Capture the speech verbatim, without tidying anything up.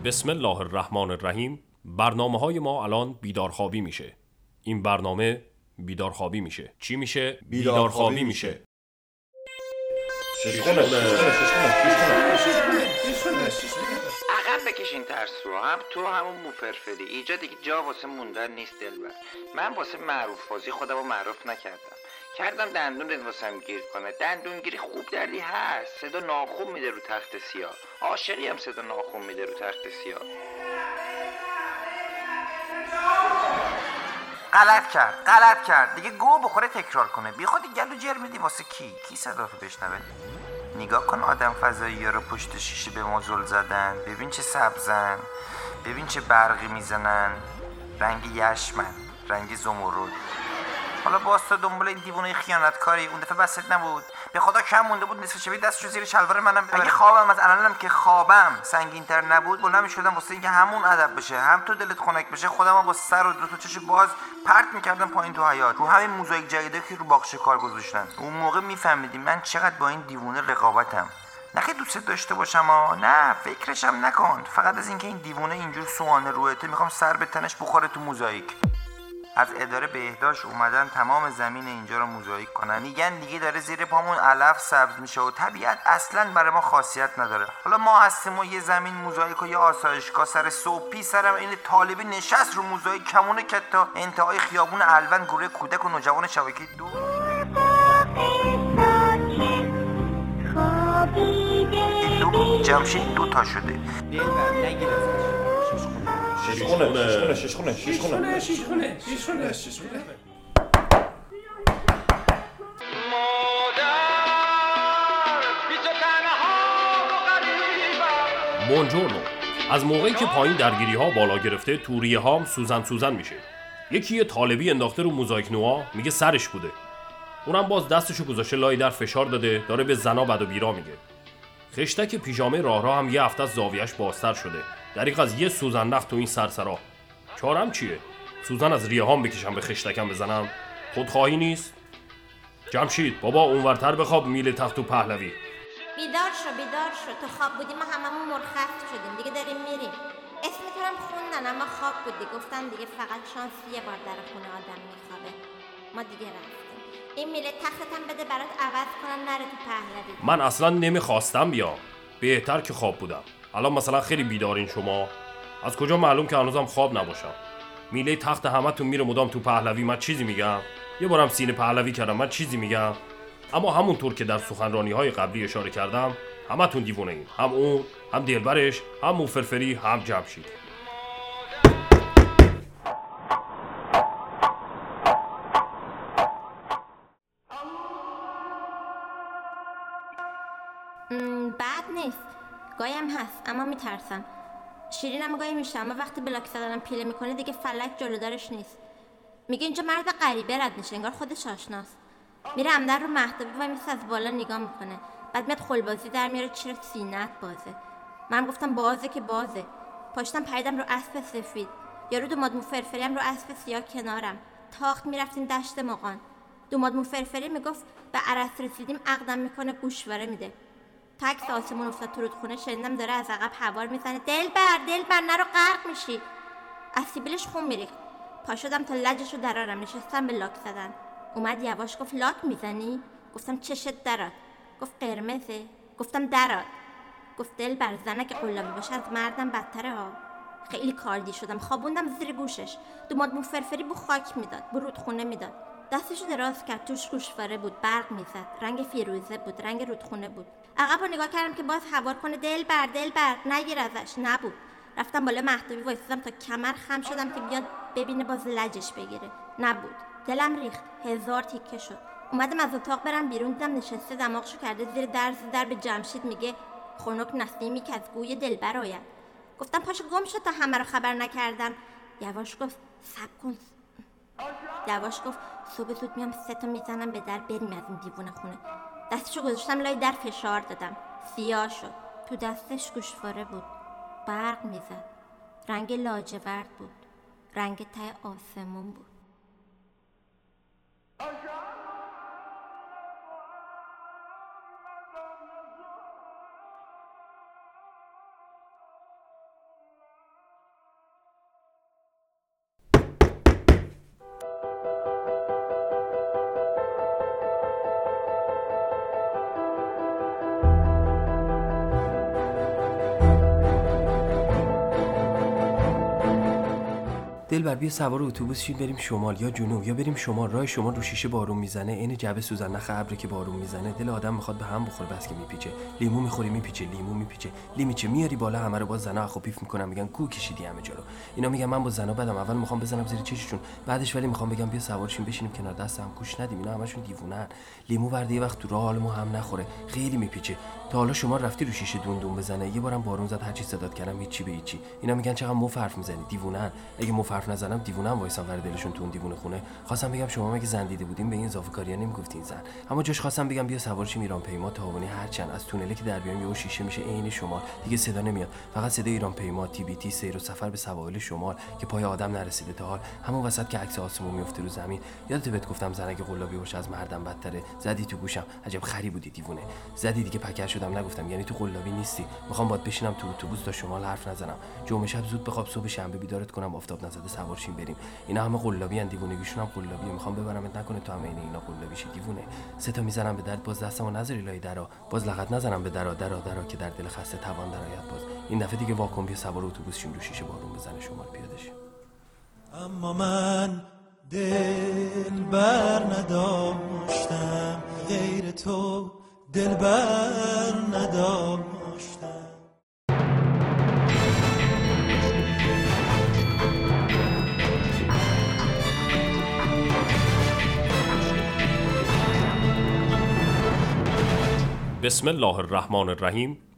بسم الله الرحمن الرحیم. برنامه های ما الان بیدارخوابی میشه. این برنامه بیدارخوابی میشه. چی میشه؟ بیدارخوابی میشه. ششخونه عقب بکشین ترسو، هم تو همون موفرفری. اینجا دیگه جا واسه موندن نیست دلبر. من واسه معروف بازی خودم رو معروف نکردم، کردم دندون رد واسم گیر کنه. دندونگیری خوب دردی هست، صدا ناخون میده رو تخت سیاه. عاشقی هم صدا ناخون میده رو تخت سیاه. غلط کرد غلط کرد دیگه گو بخوره تکرار کنه. بی خودی گلو جر میدی واسه کی کی صدا تو بشنوه. نگاه کن آدم فضایی ها رو پشت شیشه به ما زل زدن. ببین چه سبزن، ببین چه برقی میزنن. رنگ یشمن، رنگ زمرد. حالا باز تو دنبال این دیوونه خیانتکاری اون دفعه بسط نبود؟ به خدا کم مونده بود نصف شبیه دستشو زیر شلوار منم ببره. اگه خوابم از الانم که خوابم سنگین‌تر نبود بلند می‌شدم واسه اینکه همون ادب بشه، هم تو دلت خنک بشه، خودمو با سر و دو تا چش باز پرت می‌کردم پایین تو حیاط رو همین موزاییک جدیدی که رو باغچه کار گذاشتن. اون موقع می‌فهمیدی من چقدر با این دیوونه رقابتم. نه که دوست داشته باشم ها، نه فکرشم نکن. فقط از اینکه این دیوونه اینجور سوانه روته می‌خوام سر به تنش بخوره تو موزاییک. از اداره بهداشت اومدن تمام زمین اینجا رو موزاییک کنن. میگن دیگه داره زیر پامون علف سبز میشه و طبیعت اصلا برای ما خاصیت نداره. حالا ما هستیم و یه زمین موزاییک و یه آسایشگاه سر صبحی سرم این طالبی نشست رو موزاییک کمونه که تا انتهای خیابون الون گروه کودک و نوجوان شبکه دو. دو جمشید دو تا شده. ششخونه ششخونه ششخونه ششخونه ششخونه ششخونه. بونجورنو. از موقعی که پایین درگیری ها بالا گرفته تو ریه هام سوزن سوزن میشه. یکی یه طالبی انداخته رو موزاییک نوآ، میگه سرش بوده. اونم باز دستشو گذاشته لای در فشار داده، داره به زنا بد و بیرا میگه. خشتک پیژامه راه راه هم یه هفته از زاویه‌اش بازتر شده. دریغ از یه سوزن نخ تو این سرسرا. چارم چیه؟ سوزن از ریه هام بکشم به خشتکم بزنم؟ خودخواهی نیست؟ جمشید بابا اونورتر بخواب میل تخت و پهلوی. بیدار شو بیدار شو، تو خواب بودی ما هممون مرخص شدیم دیگه، داریم میریم. اسمتون هم خوندن اما خواب بودی. گفتم دیگه فقط شانس یه بار در خونه آدم میخوابه. ما دیگه رفتیم. این میل تختم بده برات عوض کنم نره تو پهلوی. من اصلا نمیخواستم بیام. بهتر که خواب بودم. الان مثلا خیلی بیدارین شما. از کجا معلوم که هنوزم خواب نباشم؟ میله تخت همتون میره مدام تو پهلوی، من چیزی میگم؟ یه بارم سینه پهلوی کردم، من چیزی میگم؟ اما همونطور که در سخنرانی‌های قبلی اشاره کردم، همتون دیوونه این. هم اون، هم دلبرش، هم موفرفری، هم جمشید. بد نیست، گایم هست اما میترسم. شیرینم گاهی میشه اما وقتی بلاک زدنم پیله میکنه دیگه فلک جلودارش نیست. میگه اینجا مرد غریبه رد میشه، انگار خودش آشناست. میره عمدن رو مهدبه و میسه از بالا نگاه میکنه. بعد میاد خلبازی در میاره چیره سینت بازه. من گفتم بازه که بازه. پاشتم پریدم رو اسب سفید. یارو دوماد موفرفری هم رو اسب سیاه کنارم. تاخت میرفتیم دشت مغان. دوماد موفرفری میگفت به عرس رسیدیم عقدم میکنه گوشواره میده. تاکس آسمون افتاد تو رودخونه، شنیدم داره از عقب هوار میزنه دلبر دلبر نرو غرق میشی. از سیبیلش خون میریخت. پا شدم تا لجشو درارم، نشستم به لاک زدن. اومد یواش گفت لاک میزنی؟ گفتم چشت درات. گفت قرمزه؟ گفتم درات. گفت دلبر زنک قلابی باشه از مردم بدتره ها. خیلی کاردی شدم، خوابوندم زیر گوشش. دوماد موفرفری بو خاک میداد، بو رودخونه میداد. دستشو دراز کرد، توش گوشواره بود، برق میزد، رنگ فیروزه بود، رنگ رودخونه بود. عقب رو نگاه کردم که باز هوار کنه دلبر دلبر نگیر ازش. نبود. رفتم بالا مهدوی وایسادم تا کمر خم شدم که بیاد ببینه باز لجش بگیره. نبود. دلم ریخت، هزار تیکه شد. اومدم از اتاق برم بیرون، دیدم نشسته دماغشو کرده زیر در در به جمشید میگه خنک نسیمی که از گوی دلبر آید. گفتم پاشو گم شد تا همه رو خبر نکردم. یواش گفت صبر کن. یواش گفت صبح زود میام سه تا میزنم به در بریم از این دیوونه خونه. دستشو گذاشتم لای در فشار دادم. سیاه شد. تو دستش گوشواره بود. برق میزد. رنگ لاجورد بود. رنگ ته آسمون بود. دلبر بیا سوار اتوبوس شیم بریم شمال یا جنوب یا بریم شمال. راه شمال رو شیشه بارون میزنه، عین جعبه سوزن نخ ابری که بارون میزنه. دل آدم میخواد به هم بخوره بس که میپیچه. لیمو میخوری میپیچه، لیمو میپیچه، لیمیچه میاری بالا. همه رو باز زنا خفیف میکنن، میگن کو کشیدی همه جا رو. اینا میگن من با زنا بدم، اول میخوام بزنم زیر چششون، بعدش ولی میخوام بگم بیا سوار شیم بشینیم کنار دستم گوش ندیم. اینا همشون دیوونه‌ن. لیمو ورده یه وقت تو راه حالمو هم نخوره، خیلی میپیچه. تا حالا شما رفتی رو شیشه دون دون بزنه؟ یه بارم بارون زد هرچی صدات کردم هیچی به هیچی. اینا میگن چقدر مف حرف میزنی، دیوونه‌ن. اگه مف حرف نزنم دیوونه‌ام وایسان ور دلشون تو اون دیوونه خونه. خواستم بگم شما مگه زن دیده بودین به این اضافه کاریا نمیگفتین زن؟ اما جاش خواستم بگم بیا سوار شیم ایران پیما تاوانی هرچند از تونلی که در بیام یهو شیشه میشه عین شمال، دیگه صدا نمیاد، فقط صدای ایران پیما، تی بی تی، سیر و سفر به سواحل شمال که پای آدم نرسیده تا حال. همون وسط که عکس آسمون میفته رو زمین. یادت بهت گفتم زن اگه قلابی باشه از مردم بدتره؟ زدی تو گوشم عجب خری بودی دیوونه. زدی دیگه پکر شدم نگفتم، یعنی تو قلابی نیستی. میخوام باهات بشینم تو اتوبوس تا شمال حرف نزنم. جمعه شب زود بخواب صبح شنبه بیدارت کنم آفتاب نزده سوار شیم بریم. اینا همه قلابی ان، دیوونگیشون هم قلابیه. میخوام ببرمت نکنه تو هم عین اینا قلابی شی دیوونه. سه تا میزنم به درد باز دستمو نذاری لای درا، باز لغت نزنم به درا درا درا که در دل خسته توان درآید باز. این دفعه دیگه واکن بیا سوار اتوبوس شیم رو شیشه بارون بزنه شمال پیاده شیم. اما من دل بر نداشتم غیر تو، دل بر نداشتم. بسم الله الرحمن الرحیم.